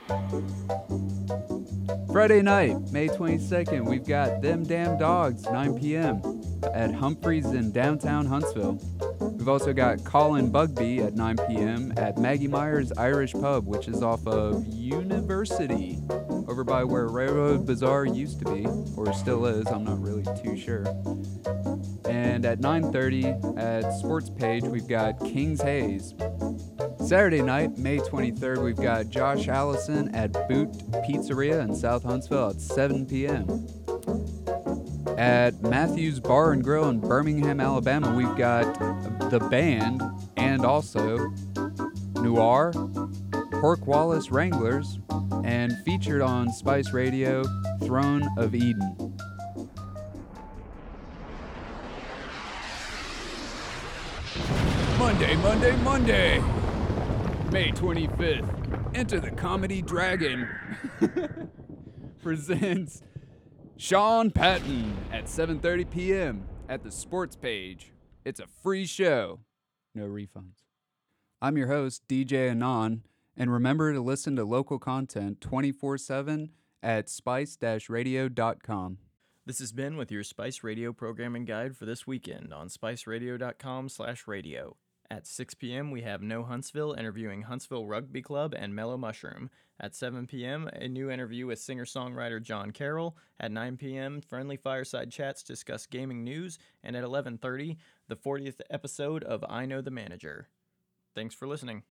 Friday night, May 22nd, we've got Them Damn Dogs, 9 p.m. at Humphreys in downtown Huntsville. We've also got Colin Bugby at 9 p.m. at Maggie Meyer's Irish Pub, which is off of University, over by where Railroad Bazaar used to be, or still is, I'm not really too sure. And at 9:30 at Sports Page, we've got King's Haze. Saturday night, May 23rd, we've got Josh Allison at Boot Pizzeria in South Huntsville at 7 p.m. At Matthews Bar and Grill in Birmingham, Alabama, we've got The Band and also Noir, Pork Wallace Wranglers, and featured on Spice Radio, Throne of Eden. Monday, May 25th, Enter the Comedy Dragon presents Sean Patton at 7:30 p.m. at the Sports Page. It's a free show. No refunds. I'm your host, DJ Anon, and remember to listen to local content 24/7 at spice-radio.com. This is Ben with your Spice Radio programming guide for this weekend on spiceradio.com/radio. At 6 p.m., we have No Huntsville interviewing Huntsville Rugby Club and Mellow Mushroom. At 7 p.m., a new interview with singer-songwriter John Carroll. At 9 p.m., friendly fireside chats discuss gaming news. And at 11:30, the 40th episode of I Know the Manager. Thanks for listening.